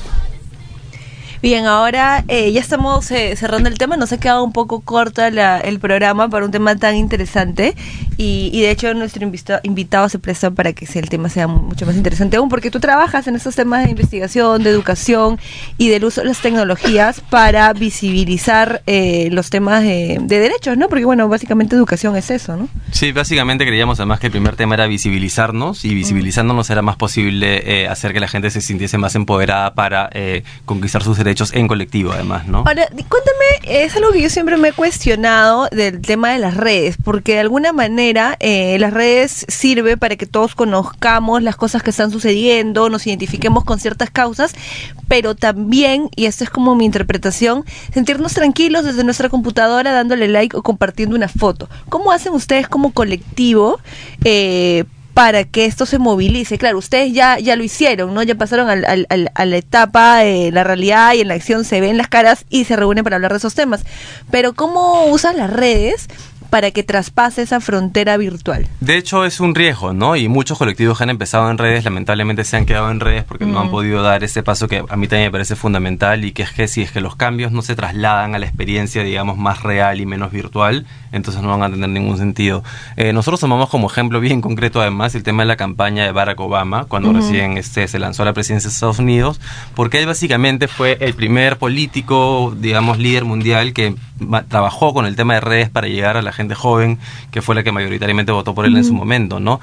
Bien, ahora ya estamos cerrando el tema. Nos ha quedado un poco corta el programa para un tema tan interesante y de hecho nuestro invitado se presta para que el tema sea mucho más interesante aún, porque tú trabajas en estos temas de investigación, de educación y del uso de las tecnologías para visibilizar los temas de derechos, ¿no? Porque bueno, básicamente educación es eso, ¿no? Sí, básicamente creíamos además que el primer tema era visibilizarnos y visibilizándonos era más posible hacer que la gente se sintiese más empoderada para conquistar sus derechos en colectivo además, ¿no? Ahora, cuéntame, es algo que yo siempre me he cuestionado del tema de las redes, porque de alguna manera las redes sirve para que todos conozcamos las cosas que están sucediendo, nos identifiquemos con ciertas causas, pero también, y esto es como mi interpretación, sentirnos tranquilos desde nuestra computadora dándole like o compartiendo una foto. ¿Cómo hacen ustedes como colectivo para que esto se movilice? Claro, ustedes ya lo hicieron, ¿no? Ya pasaron a la etapa de la realidad y en la acción se ven las caras y se reúnen para hablar de esos temas. Pero ¿cómo usan las redes para que traspase esa frontera virtual? De hecho es un riesgo, ¿no? Y muchos colectivos que han empezado en redes lamentablemente se han quedado en redes porque no han podido dar ese paso que a mí también me parece fundamental, y que es que si es que los cambios no se trasladan a la experiencia, digamos, más real y menos virtual, entonces no van a tener ningún sentido. Nosotros tomamos como ejemplo bien concreto además el tema de la campaña de Barack Obama cuando recién se lanzó a la presidencia de Estados Unidos, porque él básicamente fue el primer político, digamos, líder mundial que trabajó con el tema de redes para llegar a la gente joven, que fue la que mayoritariamente votó por él en su momento, ¿no?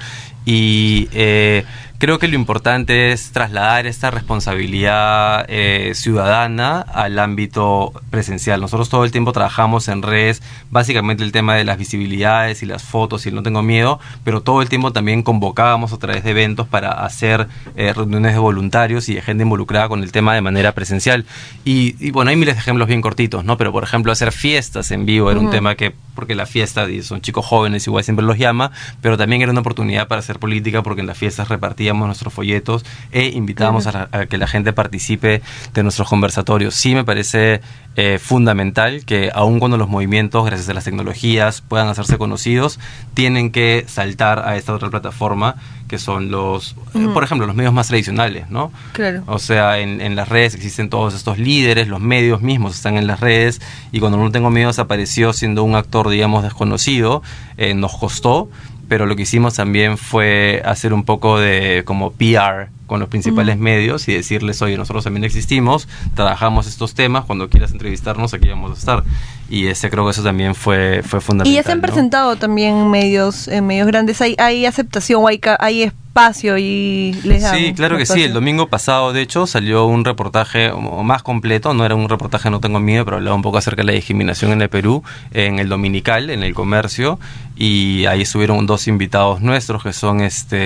Y creo que lo importante es trasladar esta responsabilidad ciudadana al ámbito presencial. Nosotros todo el tiempo trabajamos en redes, básicamente el tema de las visibilidades y las fotos y el no tengo miedo, pero todo el tiempo también convocábamos a través de eventos para hacer reuniones de voluntarios y de gente involucrada con el tema de manera presencial. Y bueno, hay miles de ejemplos bien cortitos, ¿no? Pero por ejemplo hacer fiestas en vivo era un tema que, porque la fiesta, son chicos jóvenes, igual siempre los llama, pero también era una oportunidad para hacer política, porque en las fiestas repartíamos nuestros folletos e invitábamos a que la gente participe de nuestros conversatorios. Sí me parece fundamental que aun cuando los movimientos, gracias a las tecnologías, puedan hacerse conocidos, tienen que saltar a esta otra plataforma que son los, por ejemplo, los medios más tradicionales, ¿no? Claro. O sea, en las redes existen todos estos líderes, los medios mismos están en las redes, y cuando No Tengo Miedo apareció siendo un actor, digamos, desconocido, nos costó, pero lo que hicimos también fue hacer un poco de como PR con los principales medios y decirles, oye, nosotros también existimos, trabajamos estos temas, cuando quieras entrevistarnos aquí vamos a estar. Y creo que eso también fue fundamental. Y ya se han presentado también medios grandes, hay aceptación, hay espacio y les dan Sí, claro que espacio. sí. El domingo pasado, de hecho, salió un reportaje más completo. No era un reportaje No Tengo Miedo, pero hablaba un poco acerca de la discriminación en el Perú, en el Dominical, en el Comercio. Y ahí estuvieron dos invitados nuestros, que son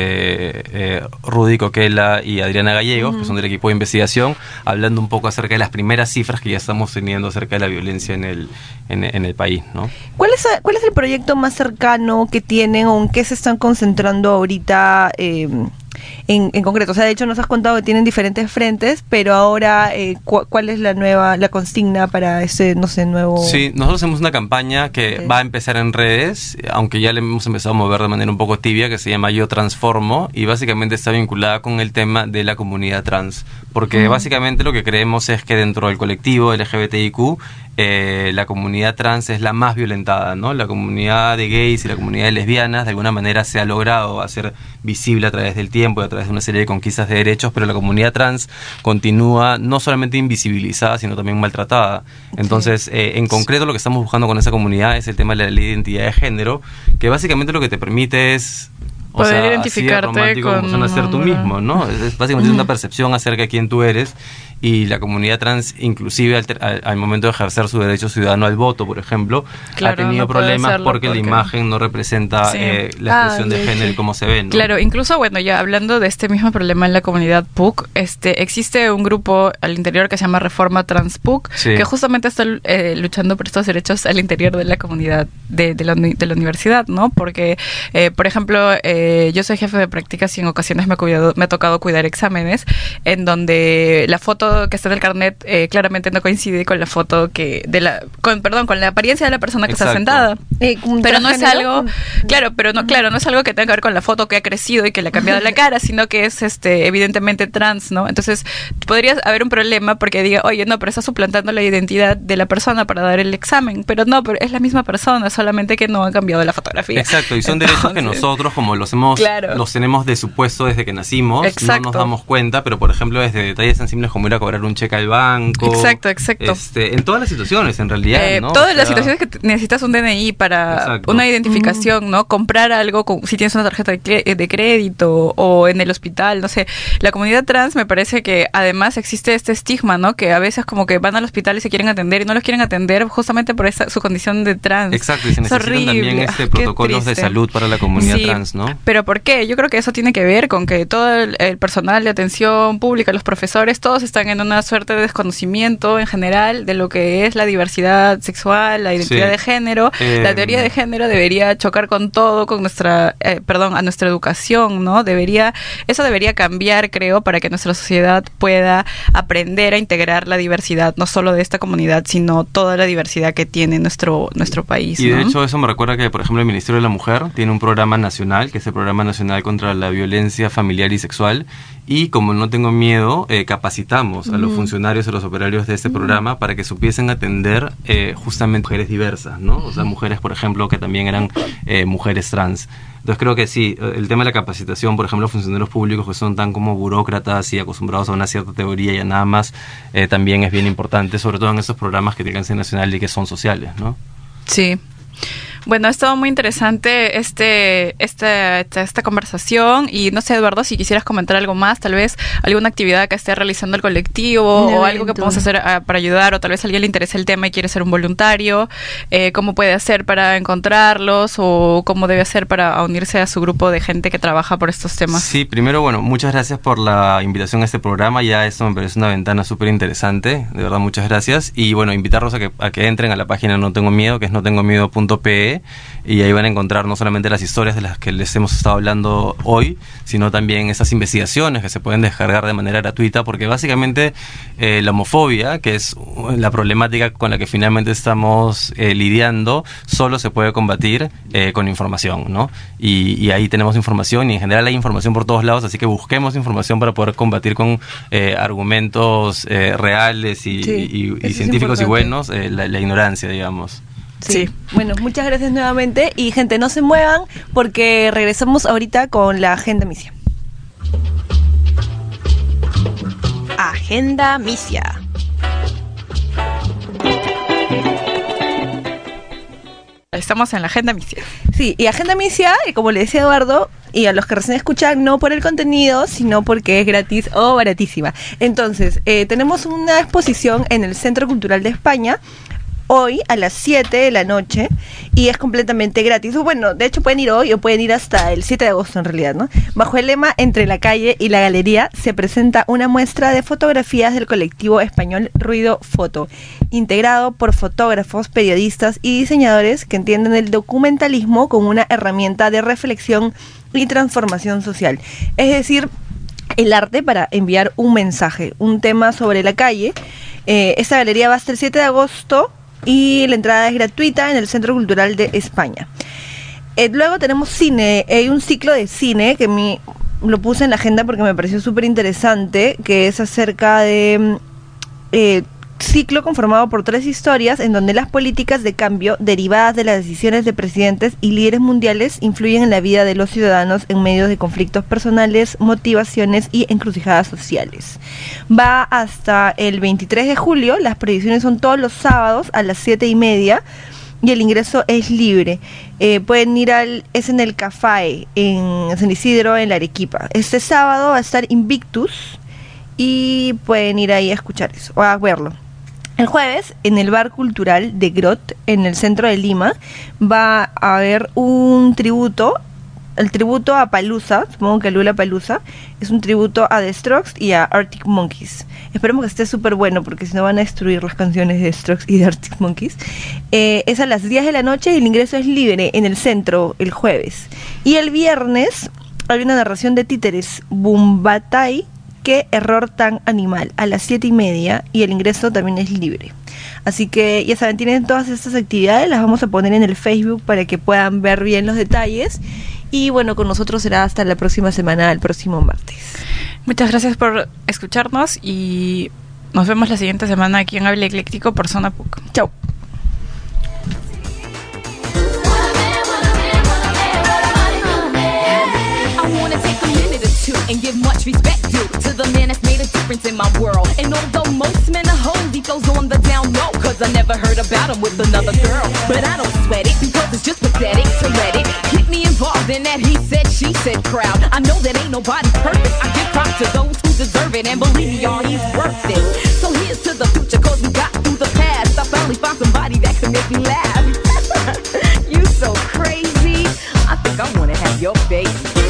Rudy Coquela y Adriana Gallegos, que son del equipo de investigación, hablando un poco acerca de las primeras cifras que ya estamos teniendo acerca de la violencia en el país, ¿no? ¿Cuál es el proyecto más cercano que tienen o en qué se están concentrando ahorita en concreto? O sea, de hecho nos has contado que tienen diferentes frentes, pero ahora, ¿cuál es la consigna para ese, no sé, nuevo...? Sí, nosotros hacemos una campaña que va a empezar en redes, aunque ya le hemos empezado a mover de manera un poco tibia, que se llama Yo Transformo, y básicamente está vinculada con el tema de la comunidad trans, porque básicamente lo que creemos es que dentro del colectivo LGBTIQ, la comunidad trans es la más violentada, ¿no? La comunidad de gays y la comunidad de lesbianas de alguna manera se ha logrado hacer visible a través del tiempo y a través de una serie de conquistas de derechos, pero la comunidad trans continúa no solamente invisibilizada, sino también maltratada. Entonces, en concreto lo que estamos buscando con esa comunidad es el tema de la ley de identidad de género, que básicamente lo que te permite es... Poder identificarte con... como ser tú mismo, ¿no? Es básicamente una percepción acerca de quién tú eres, y la comunidad trans, inclusive al momento de ejercer su derecho ciudadano al voto, por ejemplo, ha tenido problemas porque la imagen no representa la expresión de género y cómo se ve, ¿no? Claro, incluso, bueno, ya hablando de este mismo problema en la comunidad PUC, existe un grupo al interior que se llama Reforma Trans PUC, que justamente está luchando por estos derechos al interior de la comunidad de la universidad, ¿no? Porque, por ejemplo, yo soy jefe de prácticas y en ocasiones me ha tocado cuidar exámenes en donde la foto que está en el carnet claramente no coincide con la foto con la apariencia de la persona que está sentada. Pero no es algo, no es algo que tenga que ver con la foto que ha crecido y que le ha cambiado la cara, sino que es evidentemente trans, ¿no? Entonces, podría haber un problema porque diga, oye, no, pero está suplantando la identidad de la persona para dar el examen, pero no, pero es la misma persona, solamente que no ha cambiado la fotografía. Exacto, y son derechos que nosotros, como los tenemos de supuesto desde que nacimos, no nos damos cuenta, pero por ejemplo desde detalles sensibles como ir a cobrar un cheque al banco. Exacto. En todas las situaciones, en realidad, ¿no? Todas las situaciones que necesitas un DNI para una identificación, ¿no? Comprar algo, si tienes una tarjeta de crédito o en el hospital, no sé. La comunidad trans me parece que además existe este estigma, ¿no? Que a veces como que van al hospital y se quieren atender y no los quieren atender justamente por su condición de trans. Exacto, y se necesitan también protocolos de salud para la comunidad trans, ¿no? Pero ¿por qué? Yo creo que eso tiene que ver con que todo el personal de atención pública, los profesores, todos están en una suerte de desconocimiento en general de lo que es la diversidad sexual, la identidad de género. La teoría de género debería chocar con todo, con a nuestra educación, ¿no? Eso debería cambiar, creo, para que nuestra sociedad pueda aprender a integrar la diversidad, no solo de esta comunidad, sino toda la diversidad que tiene nuestro país, Y ¿no? de hecho eso me recuerda que, por ejemplo, el Ministerio de la Mujer tiene un programa nacional, que es el Programa Nacional contra la Violencia Familiar y Sexual, y como No Tengo Miedo, capacitamos a los funcionarios, a los operarios de este programa para que supiesen atender justamente mujeres diversas, ¿no? O sea, mujeres, por ejemplo, que también eran mujeres trans. Entonces creo que sí, el tema de la capacitación, por ejemplo, funcionarios públicos que son tan como burócratas y acostumbrados a una cierta teoría y a nada más, también es bien importante, sobre todo en estos programas que tienen alcance nacional y que son sociales, ¿no? Sí. Bueno, ha estado muy interesante esta conversación y no sé, Eduardo, si quisieras comentar algo más, tal vez alguna actividad que esté realizando el colectivo o algo que podamos hacer para ayudar, o tal vez a alguien le interese el tema y quiere ser un voluntario, cómo puede hacer para encontrarlos o cómo debe hacer para unirse a su grupo de gente que trabaja por estos temas. Sí, primero, bueno, muchas gracias por la invitación a este programa, ya esto me parece una ventana súper interesante, de verdad muchas gracias, y bueno, invitarlos a que entren a la página No Tengo Miedo, que es notengomiedo.pe, y ahí van a encontrar no solamente las historias de las que les hemos estado hablando hoy, sino también esas investigaciones que se pueden descargar de manera gratuita, porque básicamente la homofobia, que es la problemática con la que finalmente estamos lidiando, solo se puede combatir con información, ¿no? Y ahí tenemos información, y en general hay información por todos lados, así que busquemos información para poder combatir con argumentos reales y científicos y buenos la ignorancia, digamos. Sí. Bueno, muchas gracias nuevamente y gente, no se muevan porque regresamos ahorita con la Agenda Misia. Agenda Misia. Estamos en la Agenda Misia. Sí, y Agenda Misia, como le decía Eduardo, y a los que recién escuchan, no por el contenido, sino porque es gratis o baratísima. Entonces, tenemos una exposición en el Centro Cultural de España, hoy a las 7 de la noche, y es completamente gratis. Bueno, de hecho pueden ir hoy o pueden ir hasta el 7 de agosto en realidad, ¿no? Bajo el lema Entre la calle y la galería se presenta una muestra de fotografías del colectivo español Ruido Foto, integrado por fotógrafos, periodistas y diseñadores que entienden el documentalismo como una herramienta de reflexión y transformación social. Es decir, el arte para enviar un mensaje, un tema sobre la calle. Esta galería va hasta el 7 de agosto y la entrada es gratuita en el Centro Cultural de España. Luego tenemos cine, hay un ciclo de cine que lo puse en la agenda porque me pareció súper interesante, que es acerca de ciclo conformado por 3 historias en donde las políticas de cambio derivadas de las decisiones de presidentes y líderes mundiales influyen en la vida de los ciudadanos en medio de conflictos personales, motivaciones y encrucijadas sociales. Va hasta el 23 de julio, las proyecciones son todos los sábados a las 7:30 y el ingreso es libre. Pueden ir es en el Café, en San Isidro, en la Arequipa. Este sábado va a estar Invictus y pueden ir ahí a escuchar eso, o a verlo. El jueves, en el Bar Cultural de Grot, en el centro de Lima, va a haber un tributo, el tributo a Palusa, supongo que a Lollapalooza, es un tributo a The Strokes y a Arctic Monkeys. Esperemos que esté súper bueno, porque si no van a destruir las canciones de The Strokes y de Arctic Monkeys. Es a las 10 de la noche y el ingreso es libre en el centro el jueves. Y el viernes hay una narración de títeres, Bumbatai, qué error tan animal, a las 7:30 y el ingreso también es libre. Así que ya saben, tienen todas estas actividades, las vamos a poner en el Facebook para que puedan ver bien los detalles. Y bueno, con nosotros será hasta la próxima semana, el próximo martes. Muchas gracias por escucharnos y nos vemos la siguiente semana aquí en Hable Ecléctico por Zona PUC. Chau. And give much respect due to the man that's made a difference in my world. And although most men are hoes, he goes on the down low, cause I never heard about him with another girl. But I don't sweat it, because it's just pathetic to let it get me involved in that he said, she said crowd. I know that ain't nobody perfect, I give props to those who deserve it, and believe me, y'all, he's worth it. So here's to the future, cause we got through the past. I finally found somebody that can make me laugh. You so crazy, I think I wanna have your baby.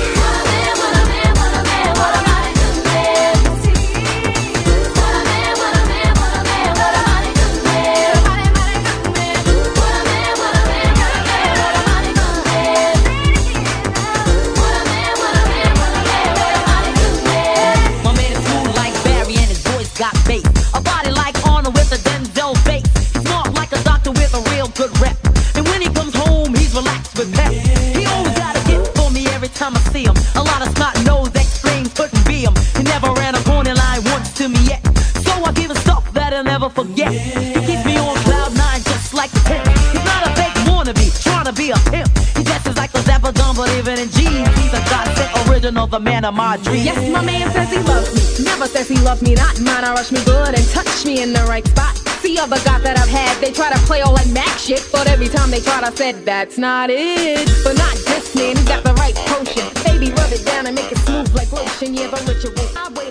Got bass, a body like Arnold with a Denzel face. He's smart like a doctor with a real good rep. And when he comes home, he's relaxed with pep. He always got a gift for me every time I see him. A lot of snot nose explains couldn't be him. He never ran a corner line once to me yet. So I give him stuff that I'll never forget. He keeps me on cloud 9 just like a pimp. He's not a fake wannabe, trying to be a pimp. He dresses like a Zappa Dumb, but even in jeans, he's a godsend original, the man of my dreams. Yes, my man says he loves me. Never says he loves me not. Mine, I rush me good and touch me in the right spot. See other guys that I've had, they try to play all that Mac shit, but every time they tried, I said that's not it. But not this man, he got the right potion. Baby, rub it down and make it smooth like lotion. Yeah, the ritual.